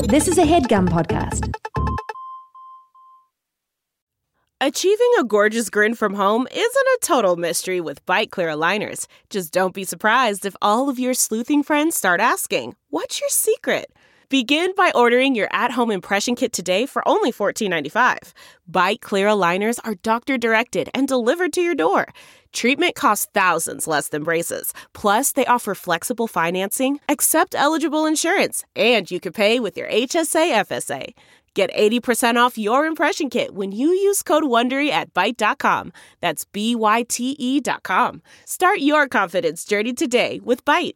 This is a HeadGum podcast. Achieving a gorgeous grin from home isn't a total mystery with Byte Clear aligners. Just don't be surprised if all of your sleuthing friends start asking, "What's your secret?" Begin by ordering your at-home impression kit today for only $14.95. Byte Clear aligners are doctor-directed and delivered to your door. Treatment costs thousands less than braces. Plus, they offer flexible financing, accept eligible insurance, and you can pay with your HSA FSA. Get 80% off your impression kit when you use code WONDERY at Byte.com. That's BYTE.com. Start your confidence journey today with Byte.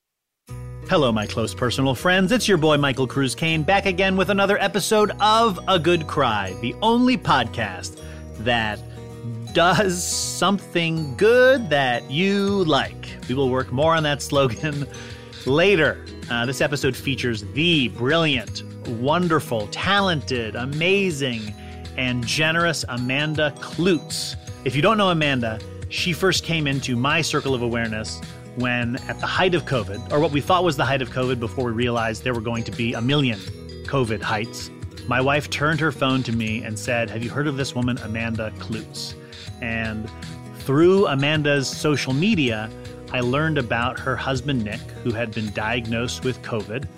Hello, my close personal friends. It's your boy, Michael Cruz Kane, back again with another episode of A Good Cry, the only podcast that does something good that you like. We will work more on that slogan later. This episode features the brilliant, wonderful, talented, amazing, and generous Amanda Kloots. If you don't know Amanda, she first came into my circle of awareness when at the height of COVID, or what we thought was the height of COVID before we realized there were going to be a million COVID heights, my wife turned her phone to me and said, "Have you heard of this woman, Amanda Kloots?" And through Amanda's social media, I learned about her husband, Nick, who had been diagnosed with COVID.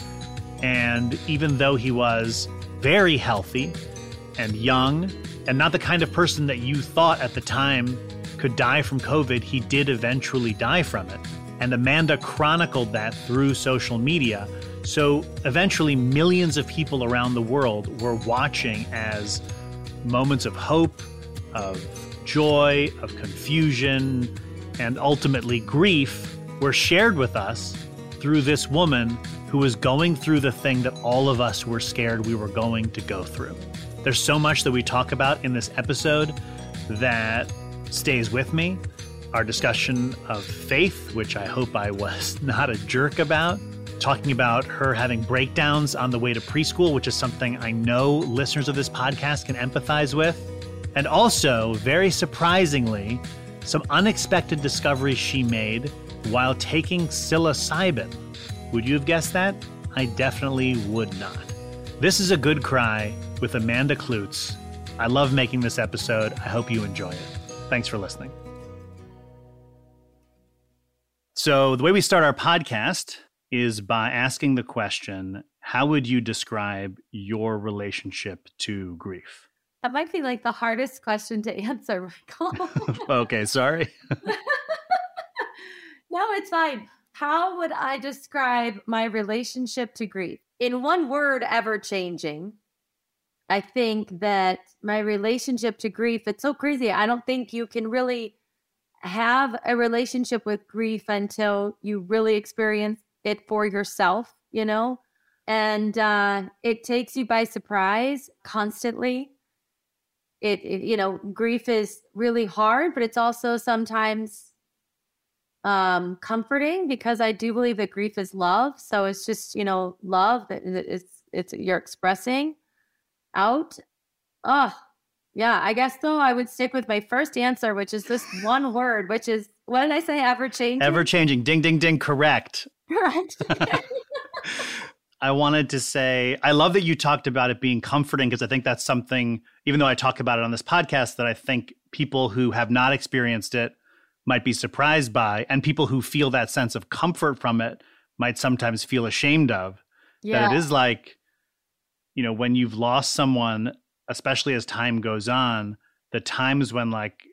And even though he was very healthy and young and not the kind of person that you thought at the time could die from COVID, he did eventually die from it. And Amanda chronicled that through social media. So eventually millions of people around the world were watching as moments of hope, of joy, of confusion, and ultimately grief were shared with us through this woman who was going through the thing that all of us were scared we were going to go through. There's so much that we talk about in this episode that stays with me. Our discussion of faith, which I hope I was not a jerk about. Talking about her having breakdowns on the way to preschool, which is something I know listeners of this podcast can empathize with. And also, very surprisingly, some unexpected discoveries she made while taking psilocybin. Would you have guessed that? I definitely would not. This is A Good Cry with Amanda Kloots. I love making this episode. I hope you enjoy it. Thanks for listening. So the way we start our podcast is by asking the question, how would you describe your relationship to grief? That might be like the hardest question to answer, Michael. Okay, sorry. No, it's fine. How would I describe my relationship to grief? In one word, ever changing. I think that my relationship to grief, it's so crazy. I don't think you can really have a relationship with grief until you really experience it for yourself, you know? And it takes you by surprise constantly. Grief is really hard, but it's also sometimes comforting because I do believe that grief is love. So it's just, love that it's you're expressing out. Oh, yeah, I guess though I would stick with my first answer, which is this one word, which is, what did I say? Ever changing? Ever changing. Ding, ding, ding. Correct. Correct. I wanted to say, I love that you talked about it being comforting because I think that's something, even though I talk about it on this podcast, that I think people who have not experienced it might be surprised by, and people who feel that sense of comfort from it might sometimes feel ashamed of. Yeah. That it is like, when you've lost someone, especially as time goes on, the times when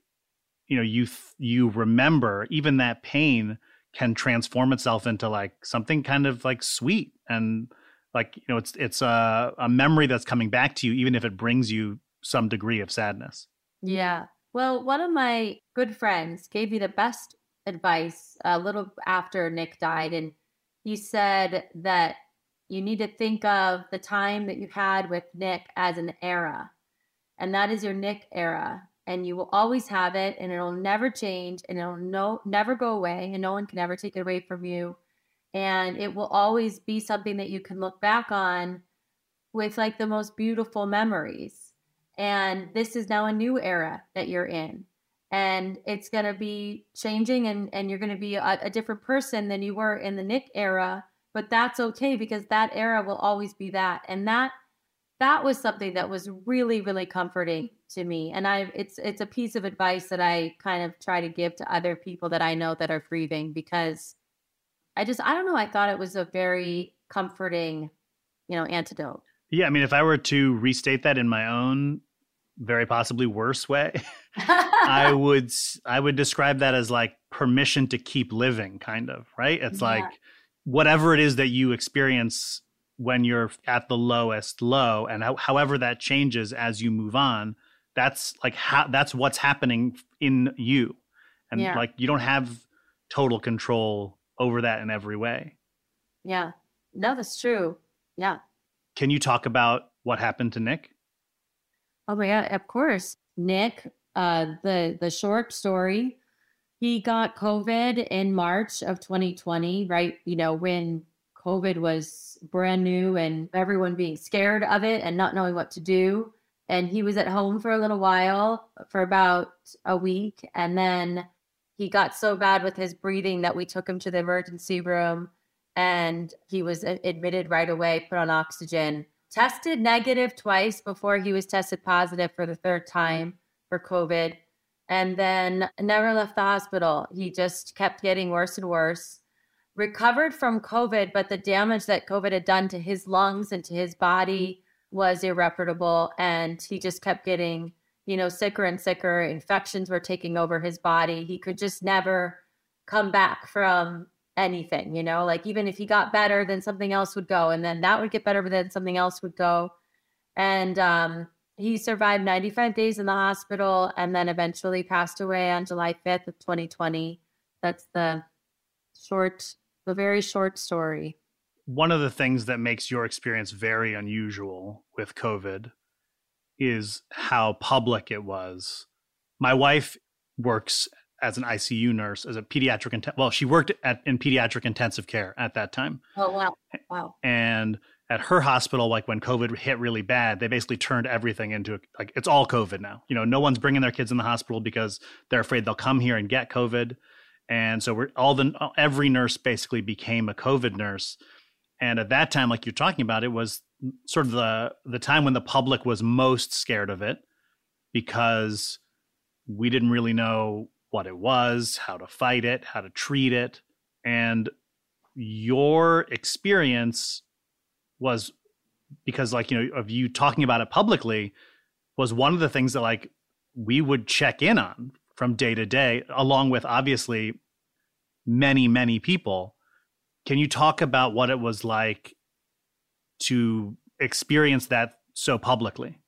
you remember even that pain can transform itself into something kind of sweet and it's a memory that's coming back to you, even if it brings you some degree of sadness. Yeah. Well, one of my good friends gave me the best advice a little after Nick died. And he said that you need to think of the time that you had with Nick as an era. And that is your Nick era. And you will always have it, and it'll never change, and it'll never go away, and no one can ever take it away from you. And it will always be something that you can look back on with the most beautiful memories. And this is now a new era that you're in. And it's going to be changing, and you're going to be a different person than you were in the Nick era. but that's okay because that era will always be that. And that was something that was really, really comforting to me. And it's a piece of advice that I kind of try to give to other people that I know that are grieving, because I don't know, I thought it was a very comforting, antidote. Yeah, I mean, if I were to restate that in my own very possibly worse way, I would describe that as like permission to keep living, kind of, right? It's like whatever it is that you experience when you're at the lowest low, and however that changes as you move on, that's like that's what's happening in you. And like you don't have total control over that in every way. Yeah. No, that's true. Yeah. Can you talk about what happened to Nick? Oh my God, of course. Nick, the short story, he got COVID in March of 2020, right? When COVID was brand new and everyone being scared of it and not knowing what to do. And he was at home for a little while, for about a week. And then he got so bad with his breathing that we took him to the emergency room, and he was admitted right away, put on oxygen, tested negative twice before he was tested positive for the third time for COVID, and then never left the hospital. He just kept getting worse and worse. Recovered from COVID, but the damage that COVID had done to his lungs and to his body was irreparable. And he just kept getting, sicker and sicker. Infections were taking over his body. He could just never come back from anything, like even if he got better, then something else would go. And then that would get better, but then something else would go. And he survived 95 days in the hospital and then eventually passed away on July 5th of 2020. That's the very short story. One of the things that makes your experience very unusual with COVID is how public it was. My wife works as an ICU nurse, as a pediatric, she worked in pediatric intensive care at that time. Oh, wow. Wow. And at her hospital, like when COVID hit really bad, they basically turned everything into like, it's all COVID now. No one's bringing their kids in the hospital because they're afraid they'll come here and get COVID. And so every nurse basically became a COVID nurse. And at that time, like you're talking about, it was sort of the time when the public was most scared of it, because we didn't really know what it was, how to fight it, how to treat it. And your experience was, because of you talking about it publicly, was one of the things that like we would check in on from day to day, along with obviously many, many people. Can you talk about what it was like to experience that so publicly?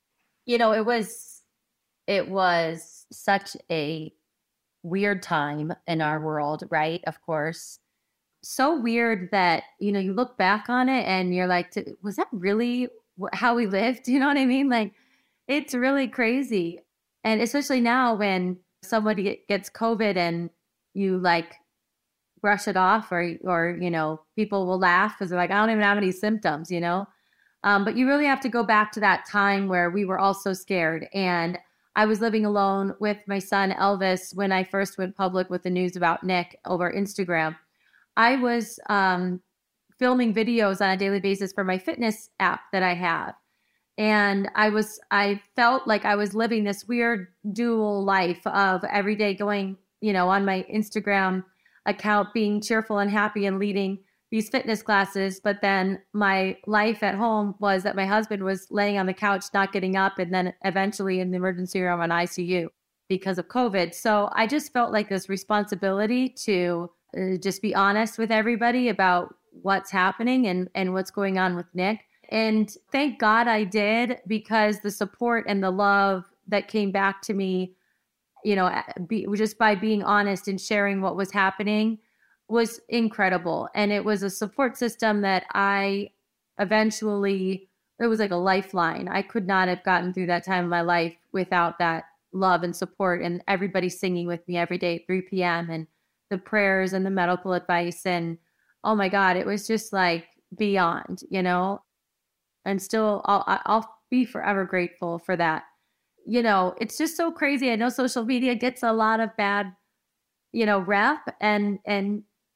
It was such a weird time in our world, right? Of course. So weird that, you look back on it and you're like, was that really how we lived? You know what I mean? Like, it's really crazy. And especially now when somebody gets COVID and you like brush it off or people will laugh because they're like, I don't even have any symptoms, but you really have to go back to that time where we were all so scared. And I was living alone with my son, Elvis, when I first went public with the news about Nick over Instagram. I was filming videos on a daily basis for my fitness app that I have. And I felt like I was living this weird dual life of every day going, on my Instagram account, being cheerful and happy and leading these fitness classes. But then my life at home was that my husband was laying on the couch, not getting up, and then eventually in the emergency room on ICU because of COVID. So I just felt like this responsibility to just be honest with everybody about what's happening and what's going on with Nick. And thank God I did, because the support and the love that came back to me, just by being honest and sharing what was happening was incredible. And it was a support system that it was like a lifeline. I could not have gotten through that time of my life without that love and support, and everybody singing with me every day at 3 p.m. and the prayers and the medical advice. And oh my God, it was just like beyond, and still I'll be forever grateful for that. It's just so crazy. I know social media gets a lot of bad, rep, and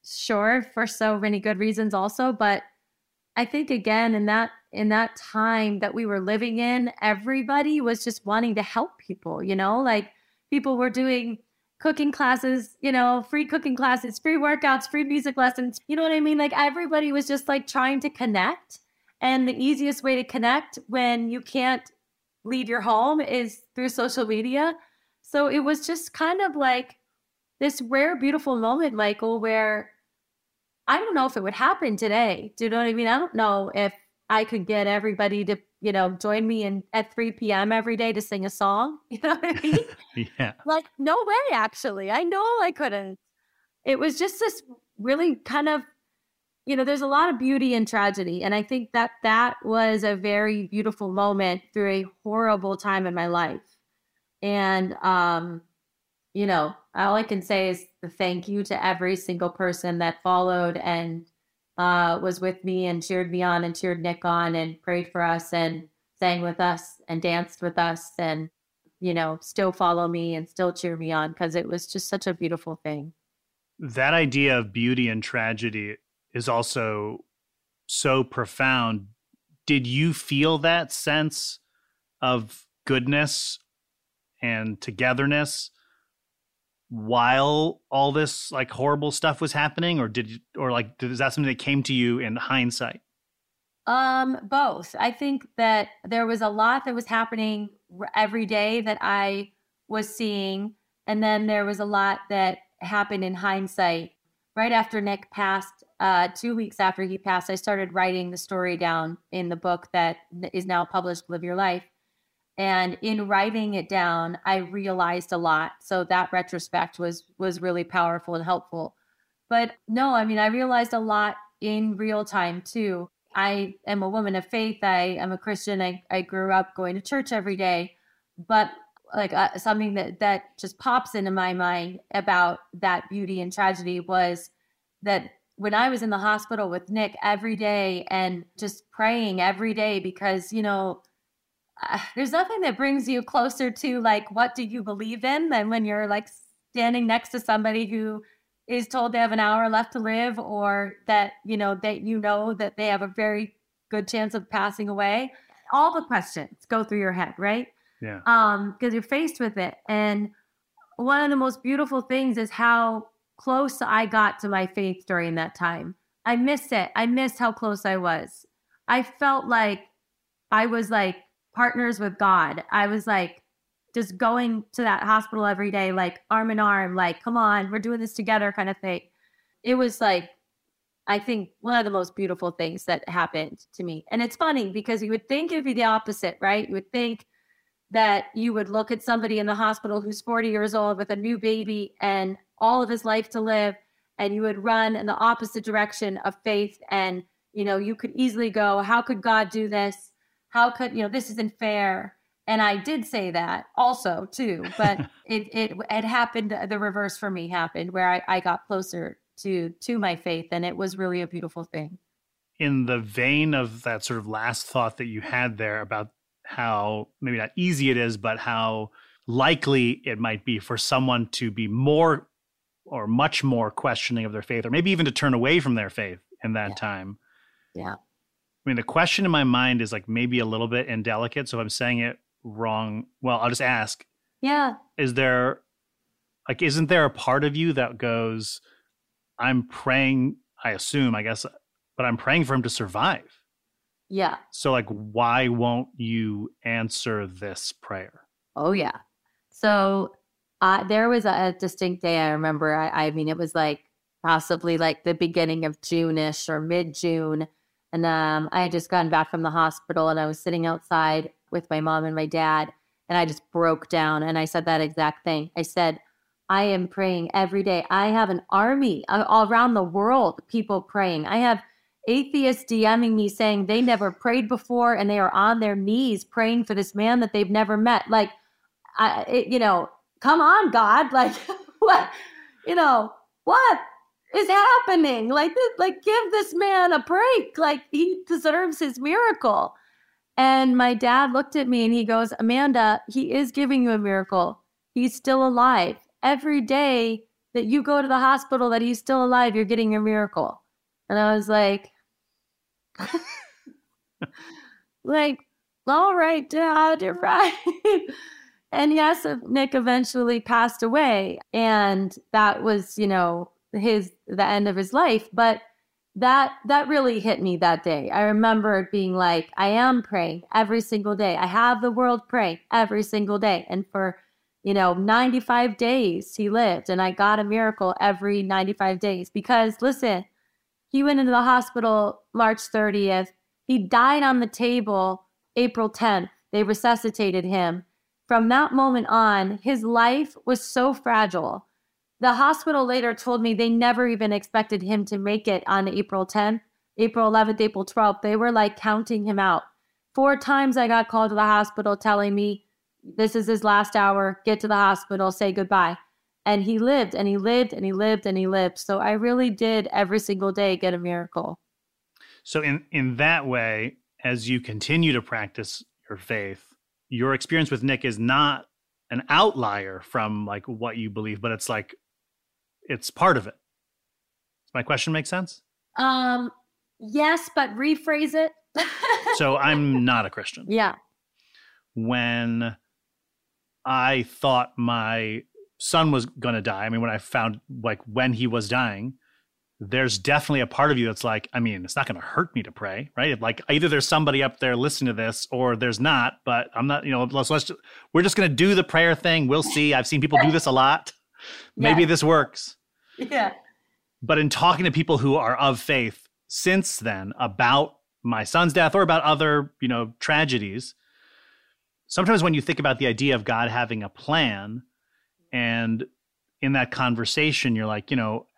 sure, for so many good reasons also. But I think again, in that time that we were living in, everybody was just wanting to help people, like people were doing cooking classes, free cooking classes, free workouts, free music lessons. You know what I mean? Like everybody was just like trying to connect. And the easiest way to connect when you can't leave your home is through social media. So it was just kind of like this rare, beautiful moment, Michael, where I don't know if it would happen today. Do you know what I mean? I don't know if I could get everybody to, join me at 3 p.m. every day to sing a song. You know what I mean? Yeah. Like, no way, actually. I know I couldn't. It was just this really kind of, there's a lot of beauty in tragedy. And I think that was a very beautiful moment through a horrible time in my life. And, all I can say is the thank you to every single person that followed and was with me and cheered me on and cheered Nick on and prayed for us and sang with us and danced with us and, still follow me and still cheer me on, because it was just such a beautiful thing. That idea of beauty and tragedy is also so profound. Did you feel that sense of goodness and togetherness while all this like horrible stuff was happening, or is that something that came to you in hindsight? Both. I think that there was a lot that was happening every day that I was seeing, and then there was a lot that happened in hindsight. Right after Nick passed, 2 weeks after he passed, I started writing the story down in the book that is now published, Live Your Life. And in writing it down, I realized a lot. So that retrospect was really powerful and helpful. But no, I mean, I realized a lot in real time too. I am a woman of faith. I am a Christian. I grew up going to church every day. But like something that just pops into my mind about that beauty and tragedy was that when I was in the hospital with Nick every day and just praying every day, because, there's nothing that brings you closer to like, what do you believe in, than when you're like standing next to somebody who is told they have an hour left to live, or that, that they have a very good chance of passing away. All the questions go through your head, right? Yeah. Because you're faced with it. And one of the most beautiful things is how close I got to my faith during that time. I miss it. I miss how close I was. I felt like I was like partners with God. I was like just going to that hospital every day, like arm in arm, like, come on, we're doing this together kind of thing. It was like, I think one of the most beautiful things that happened to me. And it's funny because you would think it'd be the opposite, right? You would think that you would look at somebody in the hospital who's 40 years old with a new baby and all of his life to live, and you would run in the opposite direction of faith. And, you could easily go, how could God do this? How could, this isn't fair. And I did say that also too, but it happened. The reverse for me happened, where I got closer to my faith. And it was really a beautiful thing. In the vein of that sort of last thought that you had there about how maybe not easy it is, but how likely it might be for someone to be more or much more questioning of their faith, or maybe even to turn away from their faith in that time. Yeah. I mean, the question in my mind is like maybe a little bit indelicate. So if I'm saying it wrong, well, I'll just ask. Yeah. Isn't there a part of you that goes, I'm praying, I assume, I guess, but I'm praying for him to survive. Yeah. So like, why won't you answer this prayer? Oh, yeah. So there was a distinct day I remember. I mean, it was like possibly like the beginning of June-ish or mid-June. And I had just gotten back from the hospital, and I was sitting outside with my mom and my dad, and I just broke down. And I said that exact thing. I said, I am praying every day. I have an army all around the world, people praying. I have atheists DMing me saying they never prayed before, and they are on their knees praying for this man that they've never met. Like, come on, God. Like, what is happening? Like, give this man a break. Like, he deserves his miracle. And my dad looked at me and he goes, Amanda, he is giving you a miracle. He's still alive. Every day that you go to the hospital, that he's still alive, you're getting your miracle. And I was like, all right, Dad, you're right. And yes, Nick eventually passed away, and that was, the end of his life. But that really hit me that day. I remember it being like, I am praying every single day. I have the world pray every single day. And for 95 days he lived, and I got a miracle every 95 days. Because listen, he went into the hospital March 30th. He died on the table April 10th. They resuscitated him. From that moment on, his life was so fragile. The hospital later told me they never even expected him to make it on April 10th, April 11th, April 12th. They were like counting him out. 4 times I got called to the hospital telling me, this is his last hour, get to the hospital, say goodbye. And he lived, and he lived, and he lived, and he lived. So I really did every single day get a miracle. So in that way, as you continue to practice your faith, your experience with Nick is not an outlier from like what you believe, but it's like, it's part of it. Does my question make sense? Yes, but rephrase it. So I'm not a Christian. Yeah. When I thought my son was going to die, I mean, when I found like when he was dying, there's definitely a part of you that's like, I mean, it's not going to hurt me to pray, right? Like either there's somebody up there listening to this or there's not, but I'm not, we're just going to do the prayer thing. We'll see. I've seen people do this a lot. Maybe this works. Yeah. But in talking to people who are of faith since then about my son's death or about other, tragedies, sometimes when you think about the idea of God having a plan, and in that conversation, you're like,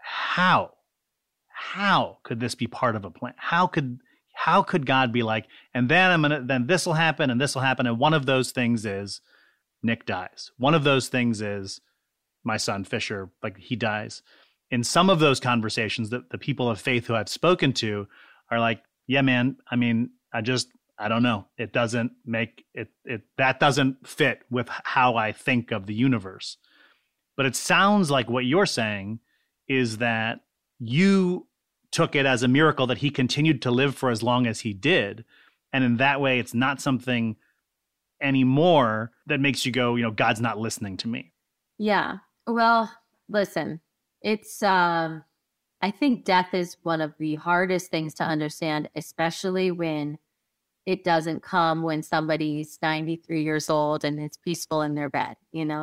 how could this be part of a plan? How could God be like, and then this will happen and this will happen. And one of those things is Nick dies. One of those things is my son Fisher, like he dies. In some of those conversations, the people of faith who I've spoken to are like, yeah, man, I mean, I don't know. It doesn't make it, that doesn't fit with how I think of the universe. But it sounds like what you're saying is that you took it as a miracle that he continued to live for as long as he did. And in that way, it's not something anymore that makes you go, God's not listening to me. Yeah. Well, listen, it's, I think death is one of the hardest things to understand, especially when it doesn't come when somebody's 93 years old and it's peaceful in their bed.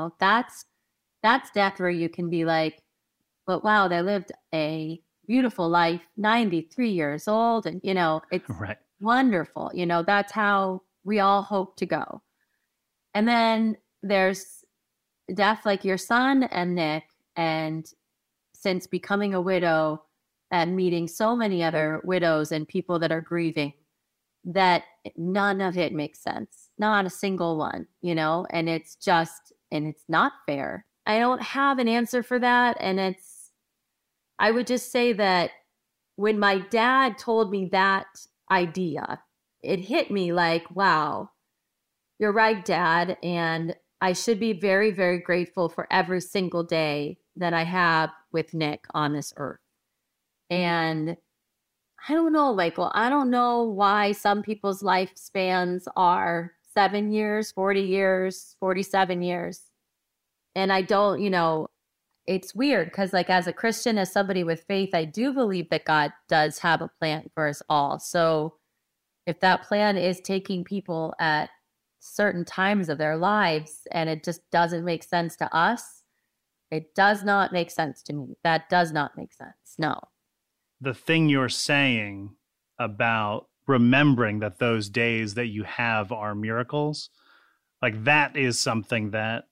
That's death where you can be like, but wow, they lived a beautiful life, 93 years old. And, it's right. Wonderful. That's how we all hope to go. And then there's death like your son and Nick. And since becoming a widow and meeting so many other widows and people that are grieving, that none of it makes sense. Not a single one, and it's not fair. I don't have an answer for that. And I would just say that when my dad told me that idea, it hit me like, wow, you're right, Dad. And I should be very, very grateful for every single day that I have with Nick on this earth. And I don't know, Michael, I don't know why some people's lifespans are 7 years, 40 years, 47 years. And I don't, it's weird because like as a Christian, as somebody with faith, I do believe that God does have a plan for us all. So if that plan is taking people at certain times of their lives and it just doesn't make sense to us, it does not make sense to me. That does not make sense. No. The thing you're saying about remembering that those days that you have are miracles, like that is something that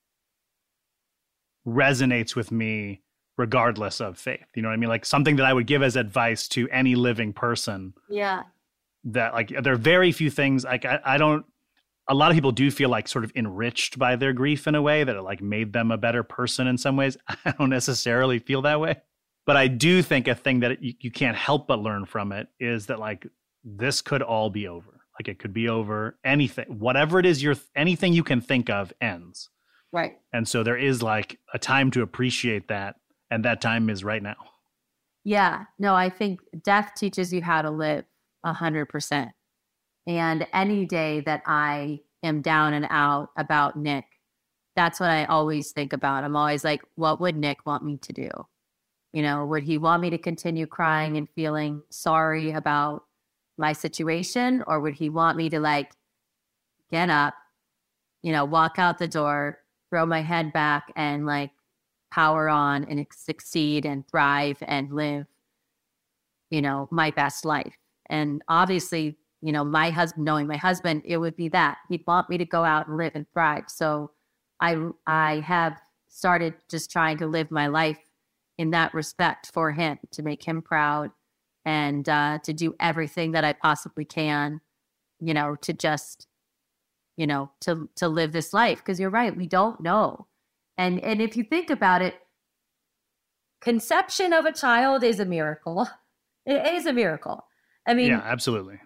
resonates with me regardless of faith. You know what I mean? Like something that I would give as advice to any living person. Yeah. That like, there are very few things like I don't, a lot of people do feel like sort of enriched by their grief in a way that it like made them a better person in some ways. I don't necessarily feel that way. But I do think a thing that you can't help but learn from it is that like this could all be over. Like it could be over. Anything, whatever it is, anything you can think of ends. Right. And so there is like a time to appreciate that And that time is right now. Yeah, no, I think death teaches you how to live 100%. And any day that I am down and out about Nick, that's what I always think about. I'm always like, what would Nick want me to do? You know, would he want me to continue crying and feeling sorry about my situation? Or would he want me to like get up, you know, walk out the door, throw my head back and like power on and succeed and thrive and live, you know, my best life? And obviously, you know, my husband, knowing my husband, it would be that he'd want me to go out and live and thrive. So I have started just trying to live my life in that respect for him, to make him proud and to do everything that I possibly can, you know, to just, you know, to live this life. Because you're right, we don't know. And if you think about it, conception of a child is a miracle. It is a miracle. I mean, yeah, absolutely.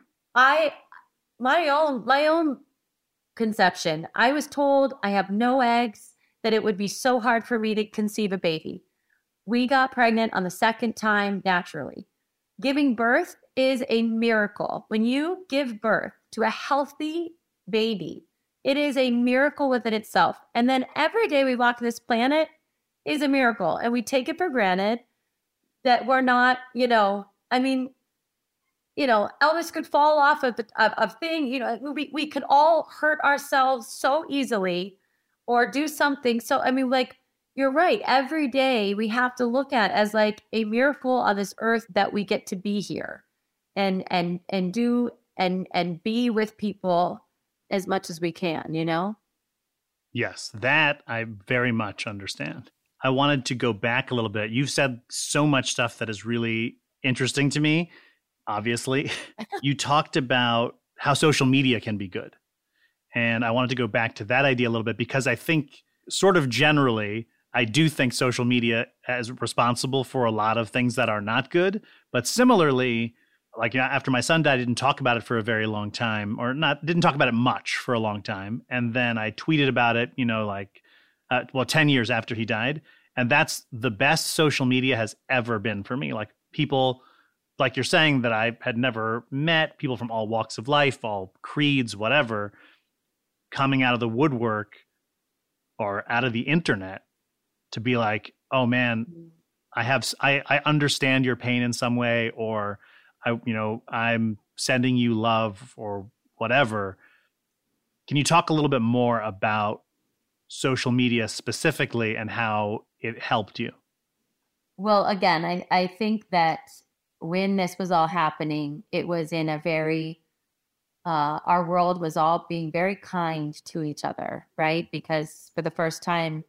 My own conception, I was told I have no eggs, that it would be so hard for me to conceive a baby. We got pregnant on the second time naturally. Giving birth is a miracle. When you give birth to a healthy baby, it is a miracle within itself. And then every day we walk this planet is a miracle. And we take it for granted that we're not, you know, I mean, you know, Elvis could fall off of thing, you know, we could all hurt ourselves so easily or do something. So, I mean, like, you're right. Every day we have to look at as like a miracle on this earth that we get to be here and do and be with people as much as we can, you know? Yes, that I very much understand. I wanted to go back a little bit. You've said so much stuff that is really interesting to me, obviously. You talked about how social media can be good. And I wanted to go back to that idea a little bit because I think sort of generally, I do think social media is responsible for a lot of things that are not good. But similarly, like, you know, after my son died, I didn't talk about it for a very long time, or didn't talk about it much for a long time. And then I tweeted about it, you know, like, 10 years after he died. And that's the best social media has ever been for me. Like, people, like you're saying, that I had never met, people from all walks of life, all creeds, whatever, coming out of the woodwork or out of the internet to be like, oh man, I understand your pain in some way, or I'm sending you love or whatever. Can you talk a little bit more about social media specifically and how it helped you? Well, again, I think that when this was all happening, it was in a very, our world was all being very kind to each other, right? Because for the first time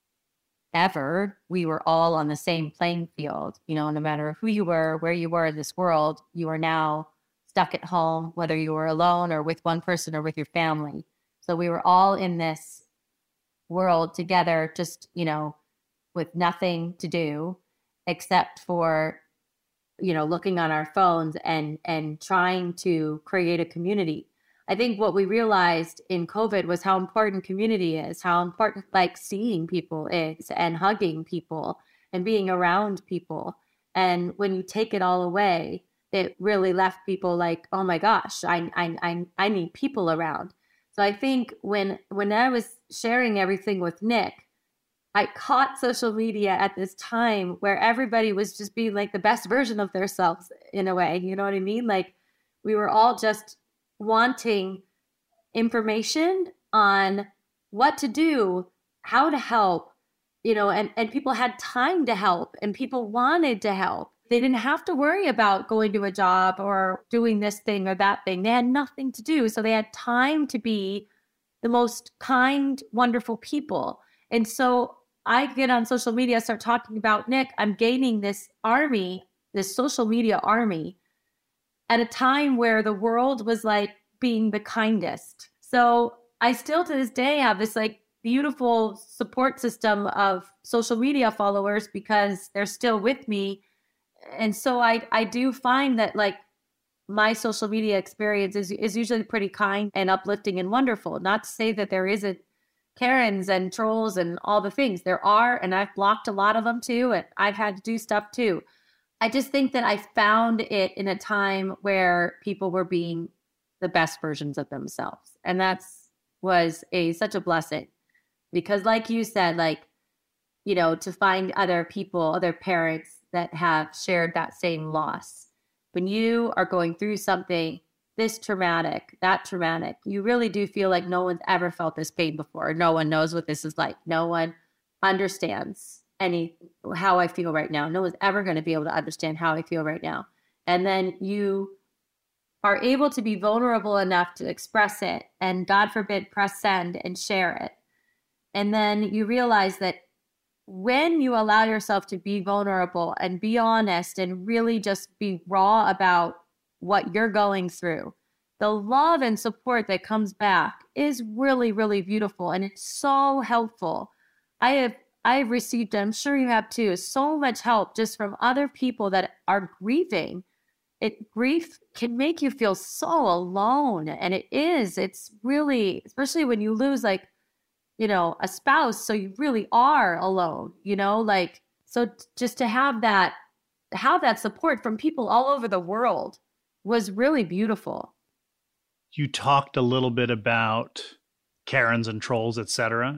ever, we were all on the same playing field. You know, no matter who you were, where you were in this world, you are now stuck at home, whether you were alone or with one person or with your family. So we were all in this world together, just, you know, with nothing to do except for, you know, looking on our phones and trying to create a community. I think what we realized in COVID was how important community is, how important like seeing people is and hugging people and being around people. And when you take it all away, it really left people like, oh my gosh, I need people around. So I think when I was sharing everything with Nick, I caught social media at this time where everybody was just being like the best version of themselves in a way. You know what I mean? Like, we were all just wanting information on what to do, how to help, you know, and people had time to help and people wanted to help. They didn't have to worry about going to a job or doing this thing or that thing. They had nothing to do. So they had time to be the most kind, wonderful people. And so I get on social media, start talking about Nick. I'm gaining this army, this social media army, at a time where the world was like being the kindest. So I still to this day have this like beautiful support system of social media followers because they're still with me. And so I do find that like my social media experience is usually pretty kind and uplifting and wonderful. Not to say that there isn't, Karens and trolls and all the things. There are, and I've blocked a lot of them too, and I've had to do stuff too. I just think that I found it in a time where people were being the best versions of themselves. And was such a blessing because like you said, like, you know, to find other people, other parents that have shared that same loss. When you are going through something this traumatic, that traumatic, you really do feel like no one's ever felt this pain before. No one knows what this is like. No one understands how I feel right now. No one's ever going to be able to understand how I feel right now. And then you are able to be vulnerable enough to express it and, God forbid, press send and share it. And then you realize that when you allow yourself to be vulnerable and be honest and really just be raw about what you're going through, the love and support that comes back is really, really beautiful. And it's so helpful. I've received, I'm sure you have too, so much help just from other people that are grieving. Grief can make you feel so alone. And it's really, especially when you lose like, you know, a spouse. So you really are alone, you know, like, so just to have that support from people all over the world was really beautiful. You talked a little bit about Karens and trolls, etc.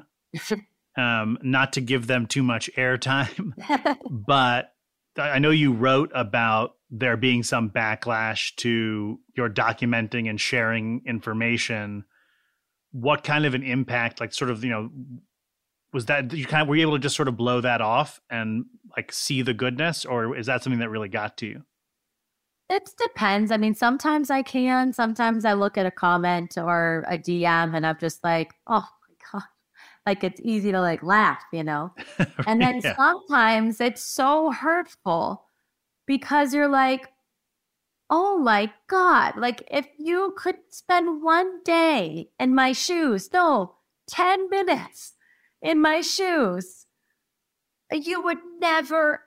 Not to give them too much airtime, but I know you wrote about there being some backlash to your documenting and sharing information. What kind of an impact, like sort of, you know, was that were you able to just sort of blow that off and like see the goodness, or is that something that really got to you? It depends. I mean, sometimes I can, sometimes I look at a comment or a DM and I'm just like, oh my God, like it's easy to like laugh, you know? And then sometimes it's so hurtful because you're like, oh my God, like if you could spend one day in my shoes, 10 minutes in my shoes, you would never,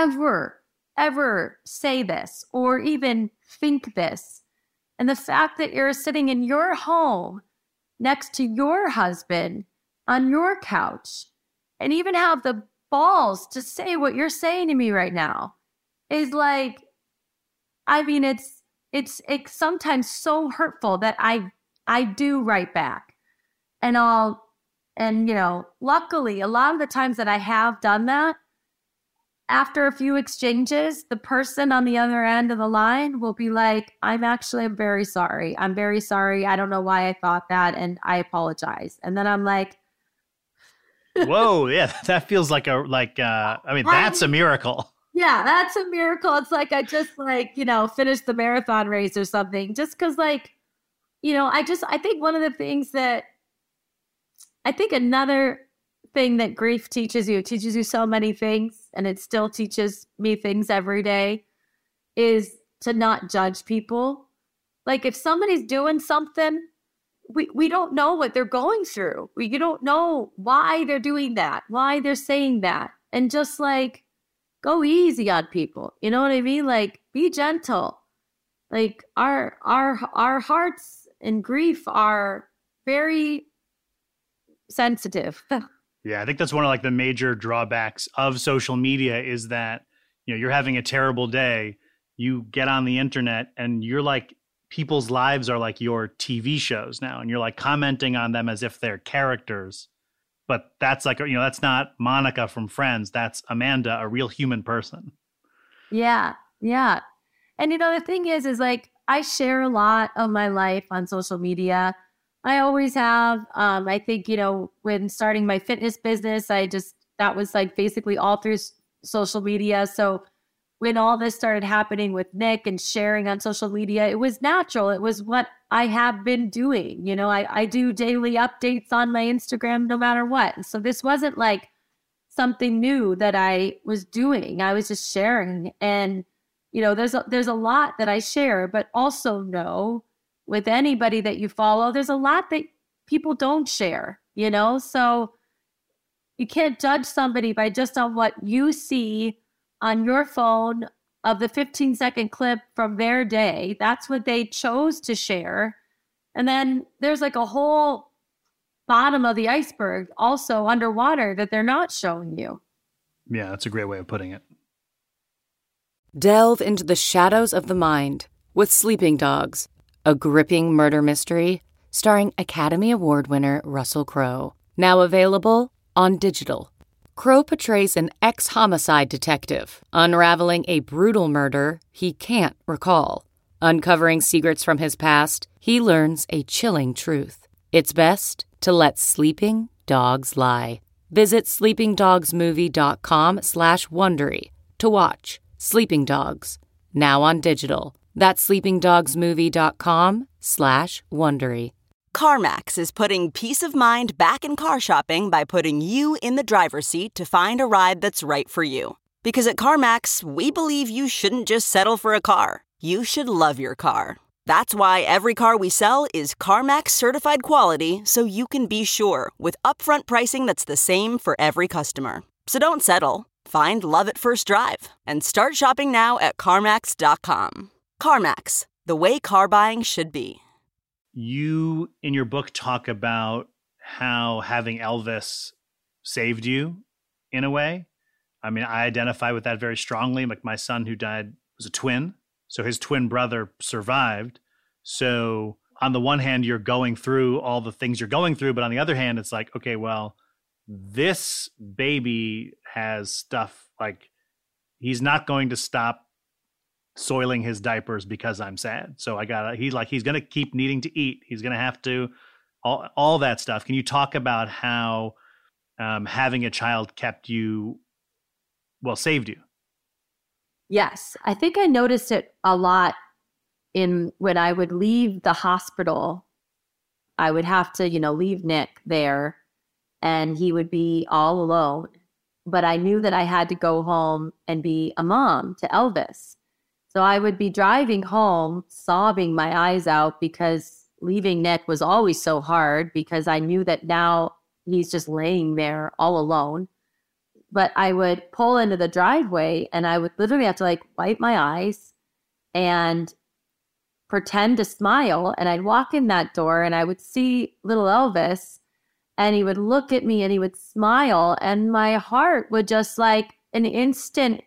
ever say this or even think this. And the fact that you're sitting in your home next to your husband on your couch and even have the balls to say what you're saying to me right now is like, I mean, it's sometimes so hurtful that I do write back and you know, luckily a lot of the times that I have done that, after a few exchanges, the person on the other end of the line will be like, I'm very sorry. I'm very sorry. I don't know why I thought that. And I apologize. And then I'm like, whoa, yeah, that feels like that's a miracle. Yeah, that's a miracle. It's like, I just like, you know, finished the marathon race or something just because like, you know, I think one of the things that another thing that grief teaches you so many things, and it still teaches me things every day, is to not judge people. Like if somebody's doing something, we don't know what they're going through. You don't know why they're doing that, why they're saying that. And just like, go easy on people. You know what I mean? Like, be gentle. Like our hearts in grief are very sensitive. Yeah, I think that's one of like the major drawbacks of social media is that, you know, you're having a terrible day, you get on the internet and you're like, people's lives are like your TV shows now, and you're like commenting on them as if they're characters. But that's like, you know, that's not Monica from Friends. That's Amanda, a real human person. Yeah. Yeah. And, you know, the thing is like, I share a lot of my life on social media. I always have. I think, you know, when starting my fitness business, that was like basically all through social media. So when all this started happening with Nick and sharing on social media, it was natural. It was what I have been doing. You know, I do daily updates on my Instagram no matter what. So this wasn't like something new that I was doing. I was just sharing. And, you know, there's a lot that I share, but also know with anybody that you follow, there's a lot that people don't share, you know? So you can't judge somebody by just on what you see on your phone of the 15-second clip from their day. That's what they chose to share. And then there's like a whole bottom of the iceberg also underwater that they're not showing you. Yeah, that's a great way of putting it. Delve into the shadows of the mind with Sleeping Dogs, a gripping murder mystery starring Academy Award winner Russell Crowe. Now available on digital. Crowe portrays an ex-homicide detective unraveling a brutal murder he can't recall. Uncovering secrets from his past, he learns a chilling truth. It's best to let sleeping dogs lie. Visit sleepingdogsmovie.com/Wondery to watch Sleeping Dogs, now on digital. That's sleepingdogsmovie.com/Wondery. CarMax is putting peace of mind back in car shopping by putting you in the driver's seat to find a ride that's right for you. Because at CarMax, we believe you shouldn't just settle for a car. You should love your car. That's why every car we sell is CarMax certified quality, so you can be sure with upfront pricing that's the same for every customer. So don't settle. Find love at first drive and start shopping now at CarMax.com. CarMax, the way car buying should be. You, in your book, talk about how having Elvis saved you in a way. I mean, I identify with that very strongly. Like, my son who died was a twin. So his twin brother survived. So on the one hand, you're going through all the things you're going through. But on the other hand, it's like, okay, well, this baby has stuff like he's not going to stop soiling his diapers because I'm sad. So he's going to keep needing to eat. He's going to have to, all that stuff. Can you talk about how having a child saved you? Yes. I think I noticed it a lot when I would leave the hospital. I would have to, leave Nick there and he would be all alone. But I knew that I had to go home and be a mom to Elvis. So I would be driving home, sobbing my eyes out because leaving Nick was always so hard because I knew that now he's just laying there all alone. But I would pull into the driveway and I would literally have to wipe my eyes and pretend to smile. And I'd walk in that door and I would see little Elvis and he would look at me and he would smile. And my heart would just an instant,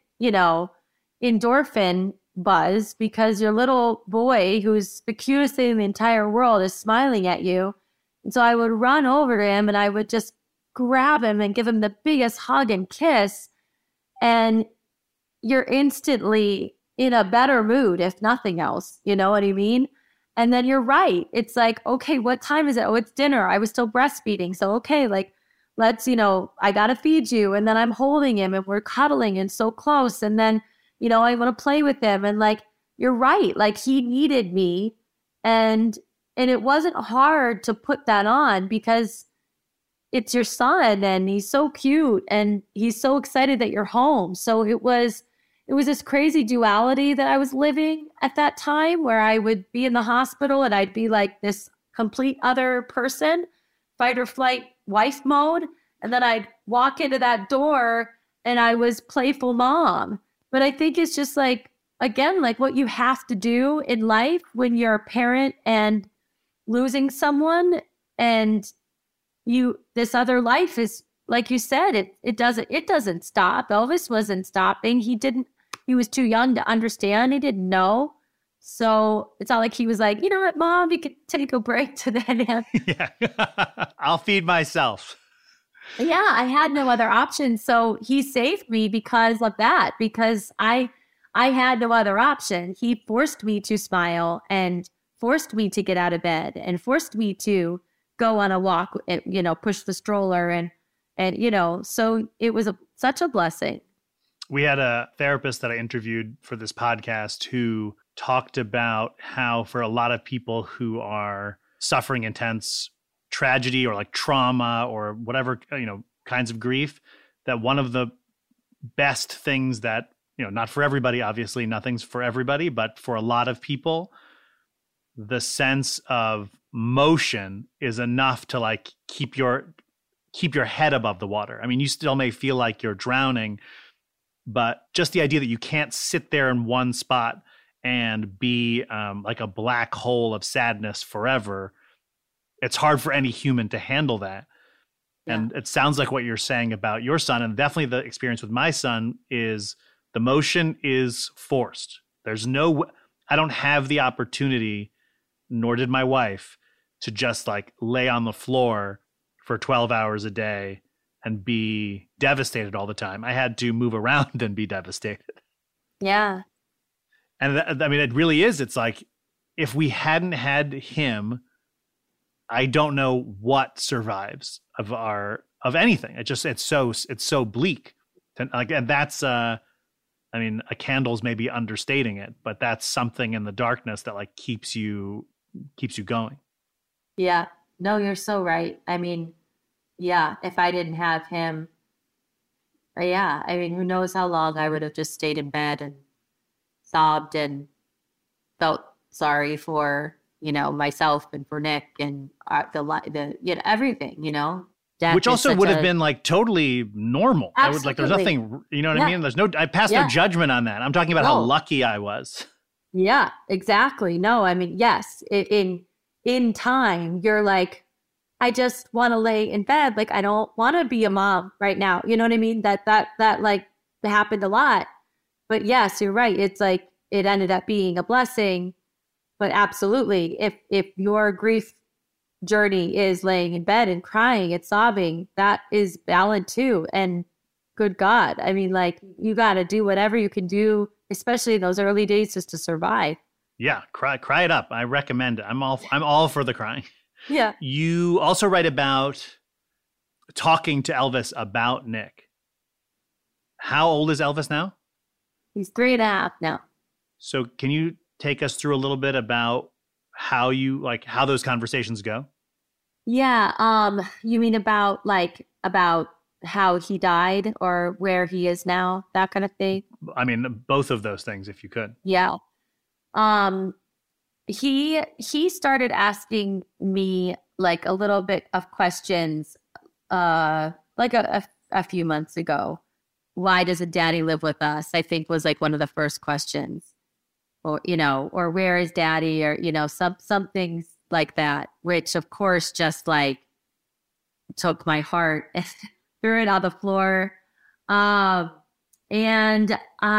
endorphin buzz because your little boy who's the cutest thing in the entire world is smiling at you. And so I would run over to him and I would just grab him and give him the biggest hug and kiss. And you're instantly in a better mood, if nothing else. You know what I mean? And then you're right. It's like, okay, what time is it? Oh, it's dinner. I was still breastfeeding. So, okay, let's, I got to feed you. And then I'm holding him and we're cuddling and so close. And then, I want to play with him. And you're right. He needed me. And it wasn't hard to put that on because it's your son and he's so cute and he's so excited that you're home. So it was this crazy duality that I was living at that time where I would be in the hospital and I'd be like this complete other person, fight or flight wife mode. And then I'd walk into that door and I was playful mom. But I think it's just again, what you have to do in life when you're a parent and losing someone and this other life is, like you said, it doesn't stop. Elvis wasn't stopping. He was too young to understand. He didn't know. So it's not like he was like, you know what, Mom, you could take a break to then. Yeah. I'll feed myself. Yeah, I had no other option. So he saved me because of that, because I had no other option. He forced me to smile and forced me to get out of bed and forced me to go on a walk and, push the stroller and so it was such a blessing. We had a therapist that I interviewed for this podcast who talked about how for a lot of people who are suffering intense tragedy or trauma or whatever, kinds of grief, that one of the best things that, not for everybody, obviously nothing's for everybody, but for a lot of people, the sense of motion is enough to keep your head above the water. I mean, you still may feel like you're drowning, but just the idea that you can't sit there in one spot and be like a black hole of sadness forever, it's hard for any human to handle that. Yeah. And it sounds like what you're saying about your son, and definitely the experience with my son, is the motion is forced. There's I don't have the opportunity, nor did my wife, to just like lay on the floor for 12 hours a day and be devastated all the time. I had to move around and be devastated. Yeah. And I mean, it really is. It's like, if we hadn't had him, I don't know what survives of anything. It's so bleak. And that's, I mean, a candle's maybe understating it, but that's something in the darkness that like keeps you going. Yeah. No, you're so right. I mean, yeah, if I didn't have him, yeah, I mean, who knows how long I would have just stayed in bed and sobbed and felt sorry for, myself and for Nick and the everything, Death which also would have been like totally normal. I would like, there's nothing, you know what I mean? I passed no judgment on that. I'm talking about how lucky I was. Yeah, exactly. No, I mean, yes, in time, you're like, I just want to lay in bed. Like, I don't want to be a mom right now. You know what I mean? That like happened a lot. But yes, you're right. It's like, it ended up being a blessing. But absolutely, if your grief journey is laying in bed and crying and sobbing, that is valid too. And good God, I mean, like, you got to do whatever you can do, especially in those early days, just to survive. Yeah, cry it up. I recommend it. I'm all for the crying. Yeah. You also write about talking to Elvis about Nick. How old is Elvis now? He's 3.5 now. So can you take us through a little bit about how those conversations go? Yeah. You mean about how he died or where he is now, that kind of thing? I mean, both of those things, if you could. Yeah. He started asking me like a little bit of questions, like a few months ago. Why doesn't Daddy live with us? I think was like one of the first questions. Or, or where is Daddy? Or, some things like that, which of course just like took my heart and threw it on the floor. And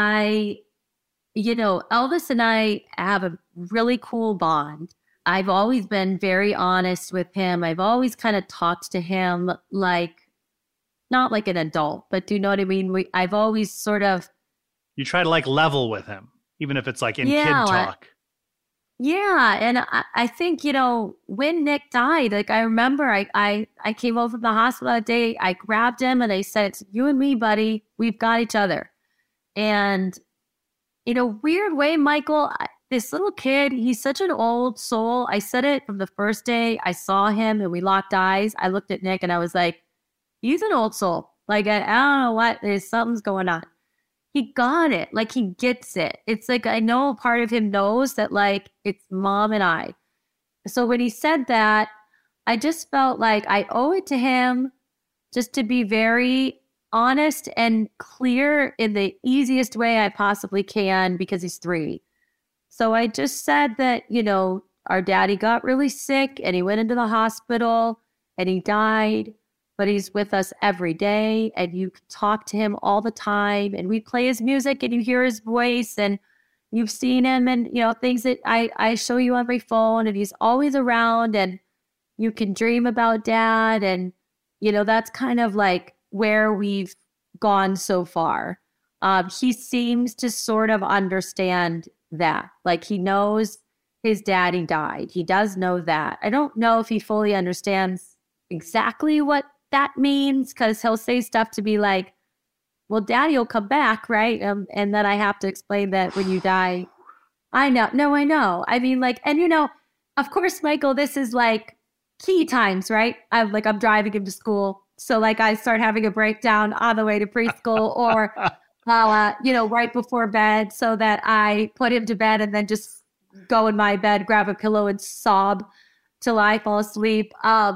Elvis and I have a really cool bond. I've always been very honest with him. I've always kind of talked to him like, not like an adult, but do you know what I mean? I've always sort of... You try to like level with him, even if it's like in kid talk. Yeah. And I think, when Nick died, like I remember I came over from the hospital that day, I grabbed him and I said, it's you and me, buddy, we've got each other. And in a weird way, Michael, this little kid, he's such an old soul. I said it from the first day I saw him and we locked eyes. I looked at Nick and I was like, he's an old soul. Like, I don't know what, something's going on. He got it. Like, he gets it. It's like, I know a part of him knows that, like, it's Mom and I. So when he said that, I just felt like I owe it to him just to be very honest and clear in the easiest way I possibly can because he's 3. So I just said that, our daddy got really sick and he went into the hospital and he died. But he's with us every day and you can talk to him all the time and we play his music and you hear his voice and you've seen him and, things that I show you on my phone and he's always around and you can dream about Dad. And, that's kind of like where we've gone so far. He seems to sort of understand that. Like, he knows his daddy died. He does know that. I don't know if he fully understands exactly what that means, because he'll say stuff to be like, well, Daddy will come back, right? And then I have to explain that when you die. I know. No, I know. I mean, like, and of course, Michael, this is like key times, right? I'm driving him to school. So like I start having a breakdown on the way to preschool or, right before bed so that I put him to bed and then just go in my bed, grab a pillow and sob till I fall asleep.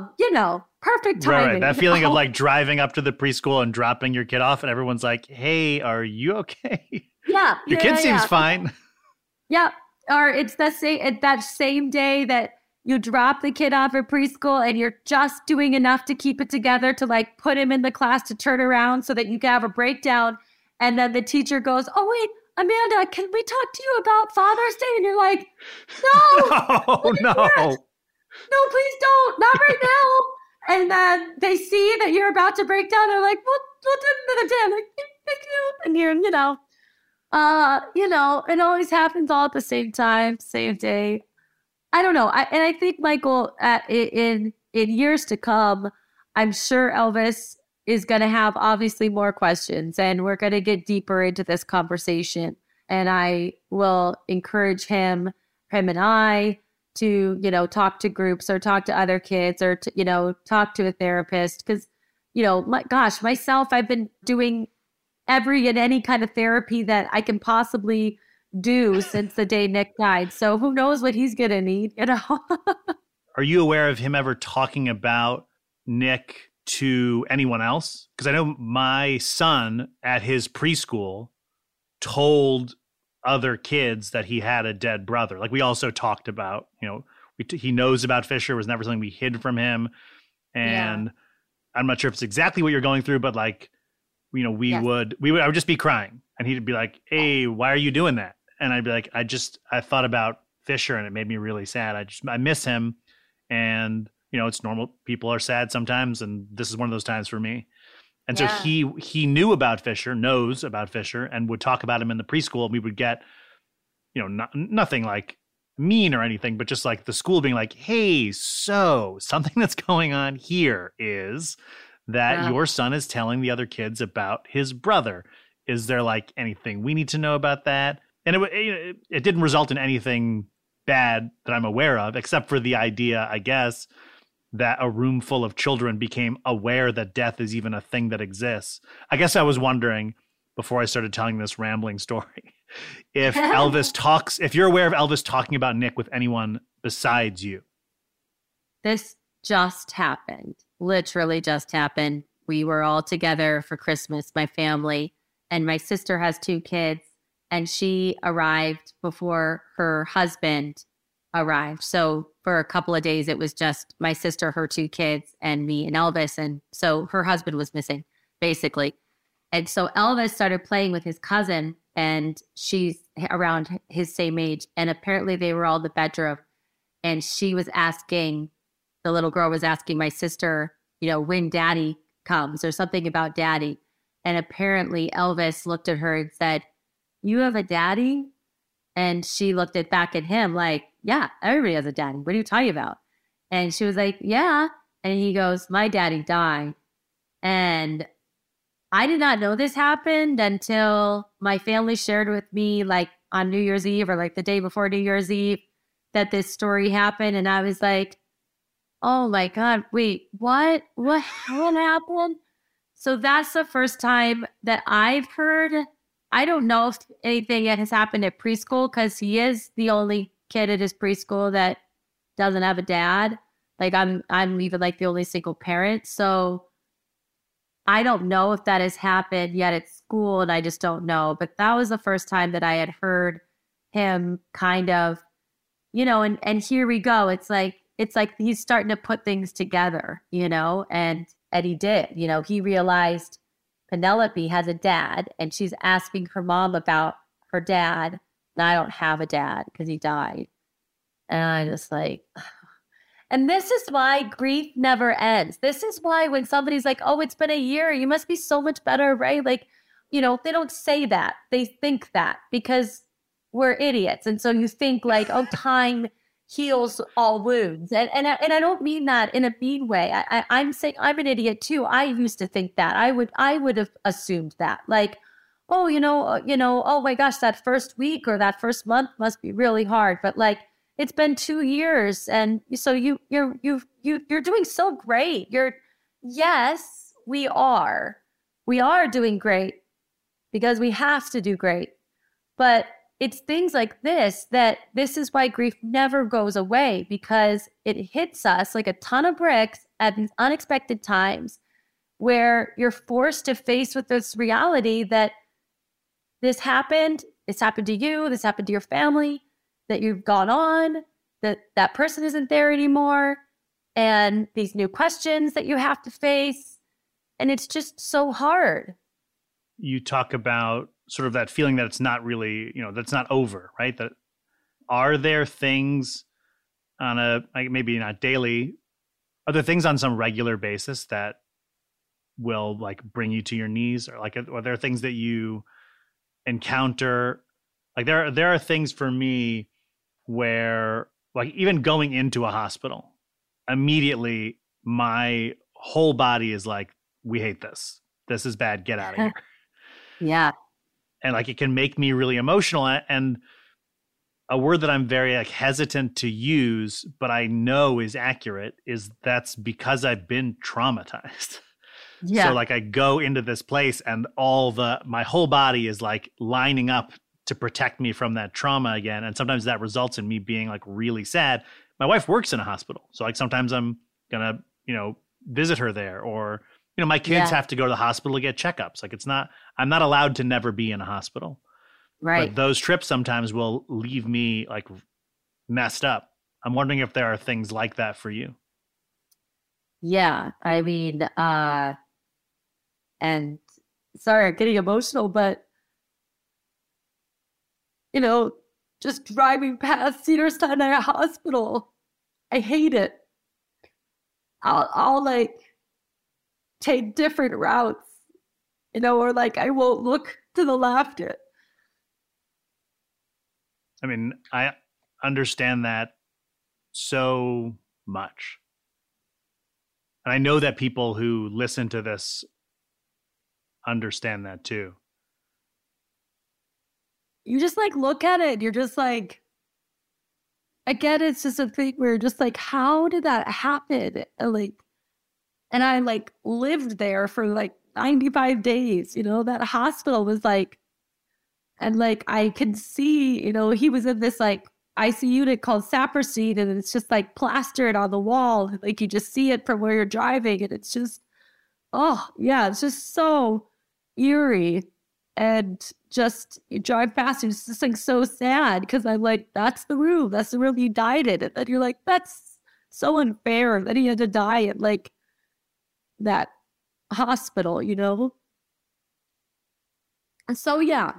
Perfect timing. Right. That feeling of like driving up to the preschool and dropping your kid off and everyone's like, hey, are you okay? Yeah. Your kid seems fine. Yeah. Or it's that same day that you drop the kid off at preschool and you're just doing enough to keep it together to like put him in the class to turn around so that you can have a breakdown. And then the teacher goes, oh, wait, Amanda, can we talk to you about Father's Day? And you're like, no, no, please don't, not right now. And then they see that you're about to break down. They're like, we'll do it another day. I'm like, thank you. And you're, it always happens all at the same time, same day. I don't know. I think, Michael, in years to come, I'm sure Elvis is going to have obviously more questions, and we're going to get deeper into this conversation. And I will encourage him and I to, talk to groups or talk to other kids or to, talk to a therapist. Because, myself, I've been doing every and any kind of therapy that I can possibly do since the day Nick died. So who knows what he's going to need, Are you aware of him ever talking about Nick to anyone else? Because I know my son at his preschool told other kids that he had a dead brother. Like, we also talked about, he knows about Fisher. It was never something we hid from him. And I'm not sure if it's exactly what you're going through, but like, I would just be crying and he'd be like, hey, why are you doing that? And I'd be like, I thought about Fisher and it made me really sad. I miss him. And, it's normal. People are sad sometimes. And this is one of those times for me. And so he knew about Fisher, knows about Fisher, and would talk about him in the preschool. And we would get, nothing like mean or anything, but just like the school being like, hey, so something that's going on here is that your son is telling the other kids about his brother. Is there like anything we need to know about that? And it didn't result in anything bad that I'm aware of, except for the idea, I guess, that a room full of children became aware that death is even a thing that exists. I guess I was wondering, before I started telling this rambling story, if if you're aware of Elvis talking about Nick with anyone besides you. This just happened. Literally just happened. We were all together for Christmas, my family, and my sister has 2 kids, and she arrived before her husband arrived. So for a couple of days, it was just my sister, her 2 kids, and me and Elvis. And so her husband was missing, basically. And so Elvis started playing with his cousin, and she's around his same age. And apparently they were all in the bedroom. And she was asking, the little girl was asking my sister, when daddy comes or something about daddy. And apparently Elvis looked at her and said, you have a daddy? And she looked back at him like, yeah, everybody has a daddy. What are you talking about? And she was like, yeah. And he goes, my daddy died. And I did not know this happened until my family shared with me, like on New Year's Eve or like the day before New Year's Eve, that this story happened. And I was like, oh my God, wait, what happened? So that's the first time that I've heard. I don't know if anything yet has happened at preschool, because he is the only kid at his preschool that doesn't have a dad. Like I'm even like the only single parent. So I don't know if that has happened yet at school, and I just don't know. But that was the first time that I had heard him kind of, and here we go. It's like he's starting to put things together, and he did. He realized Penelope has a dad, and she's asking her mom about her dad. And I don't have a dad because he died. And I just like, and this is why grief never ends. This is why when somebody's like, oh, it's been a year, you must be so much better, right? Like, they don't say that. They think that because we're idiots. And so you think like, oh, time heals all wounds. And I don't mean that in a mean way. I'm saying I'm an idiot too. I used to think that. I would have assumed that. Like, oh, oh my gosh, that first week or that first month must be really hard. But like, it's been 2 years, and so you're doing so great. Yes, we are doing great because we have to do great. But it's things like this is why grief never goes away, because it hits us like a ton of bricks at these unexpected times where you're forced to face with this reality that this happened to you, this happened to your family, that you've gone on, that person isn't there anymore, and these new questions that you have to face. And it's just so hard. You talk about sort of that feeling that it's not really, that's not over, right? That are there things on maybe not daily, are there things on some regular basis that will like bring you to your knees, or like, are there things that you encounter? Like there are things for me where, like, even going into a hospital, immediately my whole body is like, we hate this. This is bad. Get out of here. Yeah. And like, it can make me really emotional. And a word that I'm very like hesitant to use, but I know is accurate, is that's because I've been traumatized. Yeah. So like I go into this place and my whole body is like lining up to protect me from that trauma again. And sometimes that results in me being like really sad. My wife works in a hospital. So like sometimes I'm gonna, visit her there, or, my kids have to go to the hospital to get checkups. Like I'm not allowed to never be in a hospital. Right. But those trips sometimes will leave me like messed up. I'm wondering if there are things like that for you. Yeah. I mean, and sorry, I'm getting emotional, but just driving past Cedars-Sinai Hospital, I hate it. I'll like take different routes, or like I won't look to the left. I mean, I understand that so much. And I know that people who listen to this understand that too. You just like look at it, you're just like, again, it's just a thing where you're just like, how did that happen? And I like lived there for like 95 days, that hospital was like, and like, I could see, he was in this like ICU unit called Saperstein, and it's just like plastered on the wall. Like you just see it from where you're driving, and it's just, oh yeah, it's just so eerie. And just you drive past, and it's just like so sad, because I'm like, that's the room you died in. And then you're like, that's so unfair that he had to die at like that hospital, And so yeah.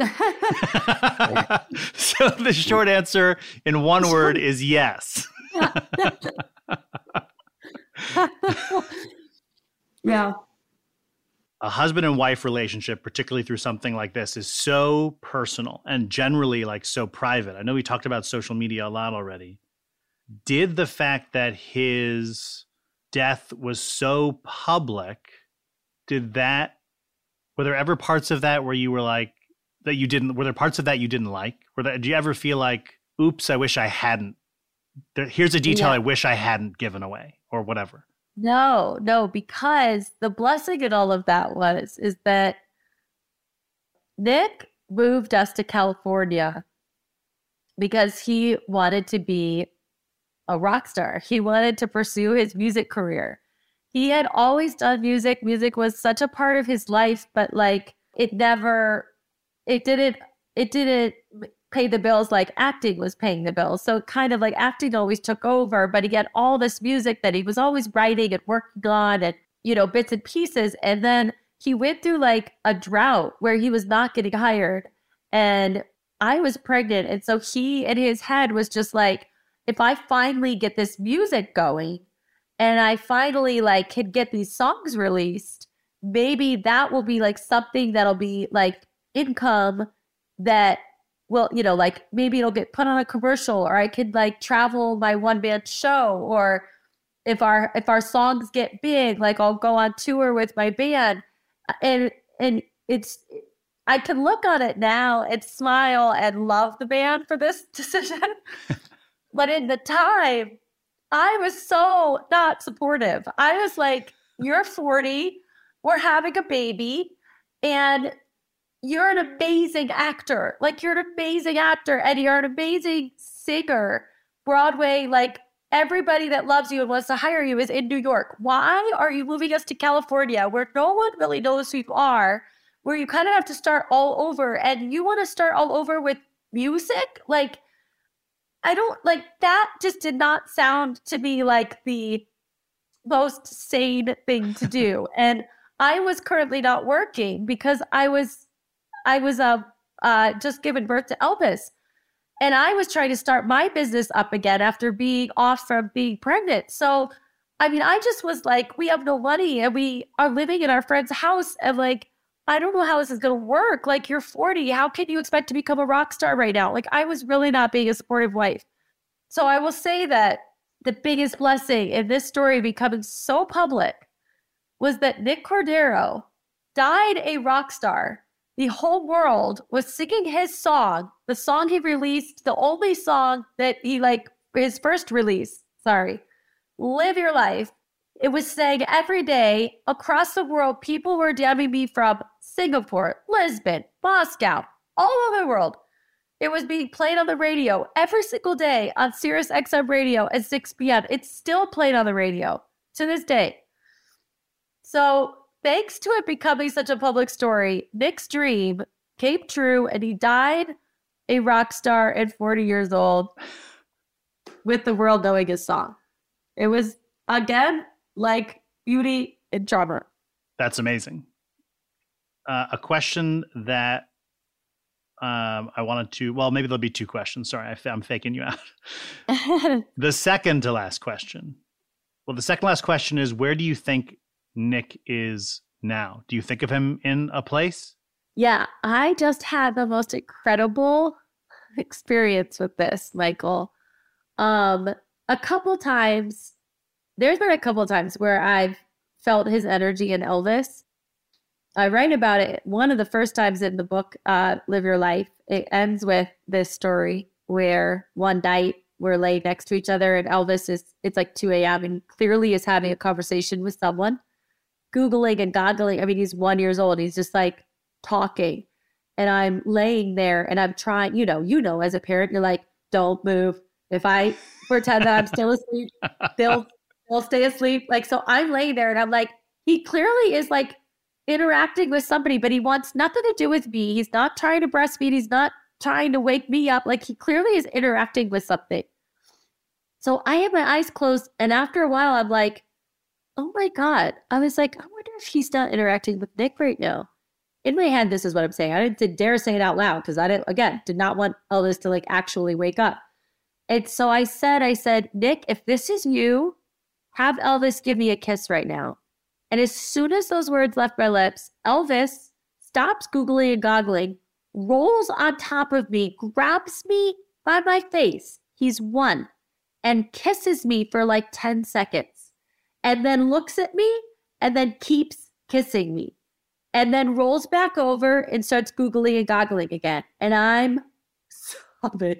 So the short answer in one word is yes. Yeah. A husband and wife relationship, particularly through something like this, is so personal and generally like so private. I know we talked about social media a lot already. Did the fact that his death was so public, were there ever parts of that where you were like, were there parts of that you didn't like? Do you ever feel like, oops, I wish I hadn't, here's a detail I wish I hadn't given away, or whatever? No, because the blessing in all of that is that Nick moved us to California because he wanted to be a rock star. He wanted to pursue his music career. He had always done music. Music was such a part of his life, but like it didn't pay the bills like acting was paying the bills. So kind of like acting always took over, but he had all this music that he was always writing and working on, and, bits and pieces. And then he went through like a drought where he was not getting hired, and I was pregnant. And so he in his head was just like, if I finally get this music going and I finally like can get these songs released, maybe that will be like something that'll be like income that will, like maybe it'll get put on a commercial, or I could like travel my one man show, or if our songs get big, like I'll go on tour with my band. And I can look on it now and smile and love the band for this decision. But in the time, I was so not supportive. I was like, you're 40, we're having a baby, and you're an amazing actor. Like, you're an amazing actor, and you're an amazing singer. Broadway, like, everybody that loves you and wants to hire you is in New York. Why are you moving us to California, where no one really knows who you are, where you kind of have to start all over, and you want to start all over with music? Like, I don't like that. Just did not sound to me like the most sane thing to do. And I was currently not working because I was just given birth to Elvis. And I was trying to start my business up again after being off from being pregnant. So, I mean, I just was like, we have no money and we are living in our friend's house. And like, I don't know how this is going to work. Like, you're 40. How can you expect to become a rock star right now? Like, I was really not being a supportive wife. So I will say that the biggest blessing in this story becoming so public was that Nick Cordero died a rock star. The whole world was singing his song, the song he released, the only song that he his first release, Live Your Life. It was sang every day across the world. People were DMing me from Singapore, Lisbon, Moscow, all over the world. It was being played on the radio every single day on Sirius XM radio at 6 p.m. It's still played on the radio to this day. So thanks to it becoming such a public story, Nick's dream came true and he died a rock star at 40 years old with the world knowing his song. It was, again, like beauty and charmer. That's amazing. A question that I wanted to, well, maybe there'll be two questions. Sorry, I'm faking you out. The second to last question. Well, the second last question is, where do you think Nick is now? Do you think of him in a place? Yeah, I just had the most incredible experience with this, Michael. There's been a couple times where I've felt his energy in Elvis. I write about it. One of the first times in the book, Live Your Life, it ends with this story where one night we're laying next to each other and Elvis it's like 2 a.m. and clearly is having a conversation with someone, Googling and goggling. I mean, he's 1 year old. He's just like talking. And I'm laying there and I'm trying, you know, as a parent, you're like, don't move. If I pretend that I'm still asleep, they'll stay asleep. Like, so I'm laying there and I'm like, he clearly is like interacting with somebody, but he wants nothing to do with me. He's not trying to breastfeed. He's not trying to wake me up. Like, he clearly is interacting with something. So I have my eyes closed. And after a while, I'm like, oh my God. I was like, I wonder if he's not interacting with Nick right now. In my head, this is what I'm saying. I didn't dare say it out loud because I did not want Elvis to like actually wake up. And so I said, Nick, if this is you, have Elvis give me a kiss right now. And as soon as those words left my lips, Elvis stops googling and goggling, rolls on top of me, grabs me by my face. He's one, and kisses me for like 10 seconds. And then looks at me and then keeps kissing me. And then rolls back over and starts googling and goggling again. And I'm sobbing.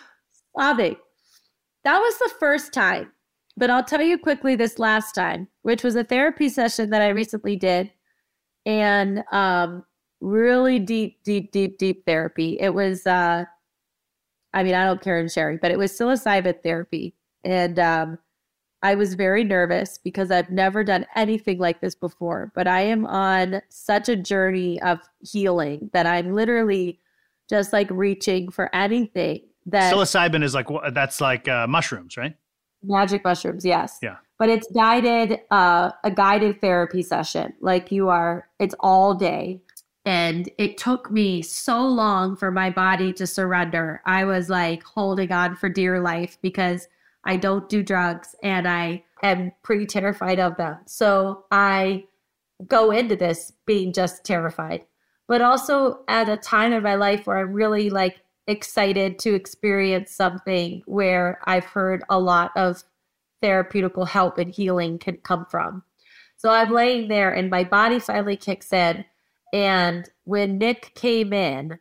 That was the first time. But I'll tell you quickly this last time, which was a therapy session that I recently did. And really deep therapy. It was, I don't care in sharing, but it was psilocybin therapy. And I was very nervous because I've never done anything like this before. But I am on such a journey of healing that I'm literally just like reaching for anything. That psilocybin is like, that's like mushrooms, right? Magic mushrooms, yes. Yeah. But it's a guided therapy session. Like it's all day. And it took me so long for my body to surrender. I was like holding on for dear life because I don't do drugs and I am pretty terrified of them. So I go into this being just terrified, but also at a time in my life where I'm really like excited to experience something where I've heard a lot of therapeutical help and healing can come from. So I'm laying there and my body finally kicks in. And when Nick came in,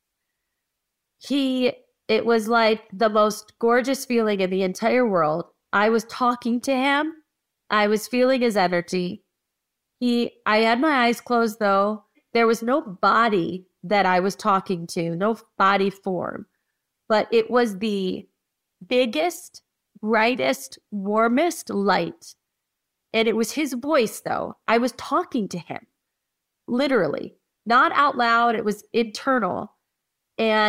it was like the most gorgeous feeling in the entire world. I was talking to him. I was feeling his energy. I had my eyes closed though. There was no body that I was talking to, no body form, but it was the biggest, brightest, warmest light. And it was his voice though. I was talking to him, literally, not out loud. It was internal. And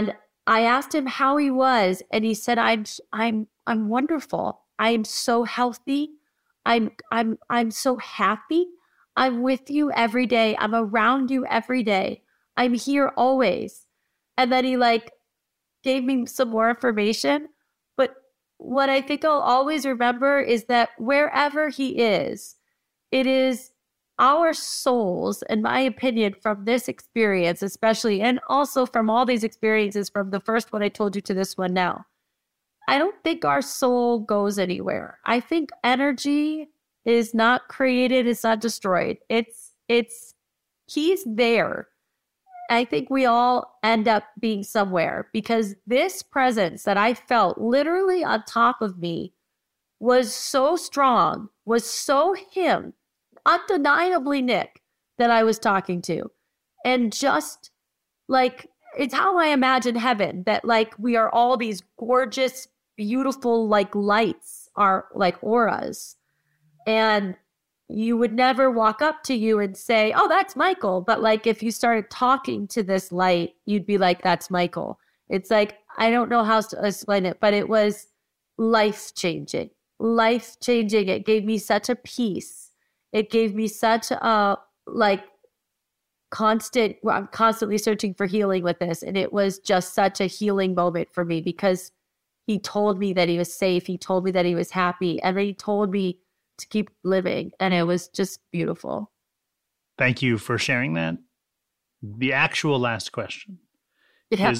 I asked him how he was, and he said, I'm wonderful. I am so healthy. I'm so happy. I'm with you every day. I'm around you every day. I'm here always. And then he gave me some more information. But what I think I'll always remember is that wherever he is, it is our souls, in my opinion, from this experience, especially, and also from all these experiences, from the first one I told you to this one now, I don't think our soul goes anywhere. I think energy is not created, it's not destroyed. He's there. I think we all end up being somewhere, because this presence that I felt literally on top of me was so strong, was so him, undeniably Nick, that I was talking to. And just it's how I imagine heaven, that we are all these gorgeous, beautiful, lights, are auras. And you would never walk up to you and say, oh, that's Michael. But if you started talking to this light, you'd be like, that's Michael. It's I don't know how to explain it, but it was life-changing. Life-changing. It gave me such a peace. It gave me such a, I'm constantly searching for healing with this. And it was just such a healing moment for me, because he told me that he was safe. He told me that he was happy. And he told me to keep living. And it was just beautiful. Thank you for sharing that. The actual last question is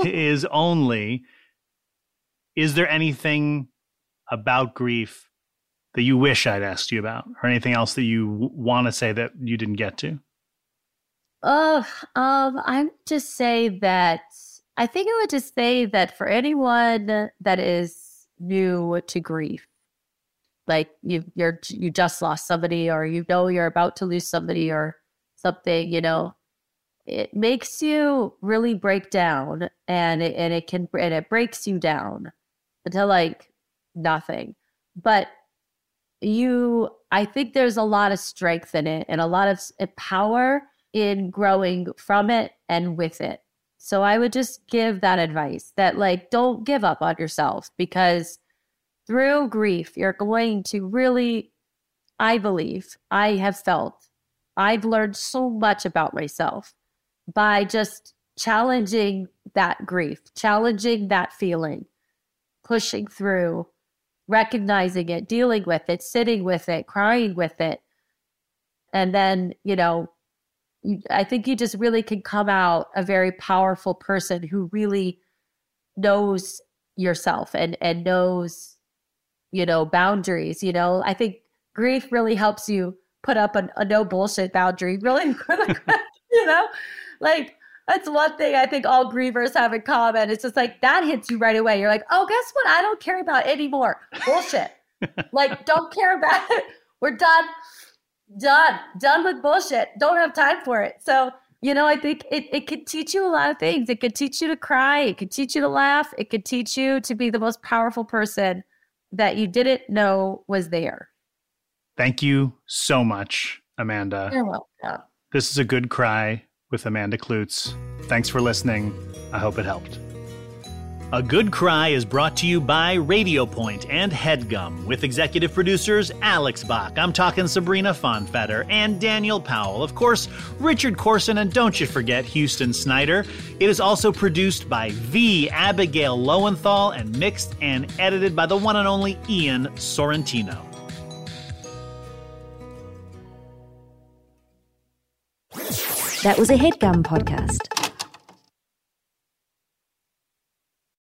there anything about grief that you wish I'd asked you about, or anything else that you want to say that you didn't get to? I would just say that I think I would just say that for anyone that is new to grief, you just lost somebody, or you're about to lose somebody or something, it makes you really break down, and it breaks you down until nothing. But I think there's a lot of strength in it, and a lot of power in growing from it and with it. So I would just give that advice that don't give up on yourself, because through grief, you're going to really, I believe, I've learned so much about myself by just challenging that grief, challenging that feeling, pushing through, recognizing it, dealing with it, sitting with it, crying with it. And then, I think you just really can come out a very powerful person who really knows yourself and knows, boundaries. I think grief really helps you put up a no bullshit boundary really quick, that's one thing I think all grievers have in common. It's just that hits you right away. You're like, oh, guess what? I don't care about anymore. Bullshit. Don't care about it. We're done with bullshit. Don't have time for it. So, I think it could teach you a lot of things. It could teach you to cry. It could teach you to laugh. It could teach you to be the most powerful person that you didn't know was there. Thank you so much, Amanda. You're welcome. This is A Good Cry with Amanda Kloots. Thanks for listening. I hope it helped. A Good Cry is brought to you by Radio Point and HeadGum, with executive producers Alex Bach, I'm talking Sabrina Fonfetter, and Daniel Powell. Of course, Richard Corson, and don't you forget Houston Snyder. It is also produced by the Abigail Lowenthal and mixed and edited by the one and only Ian Sorrentino. That was a HeadGum podcast.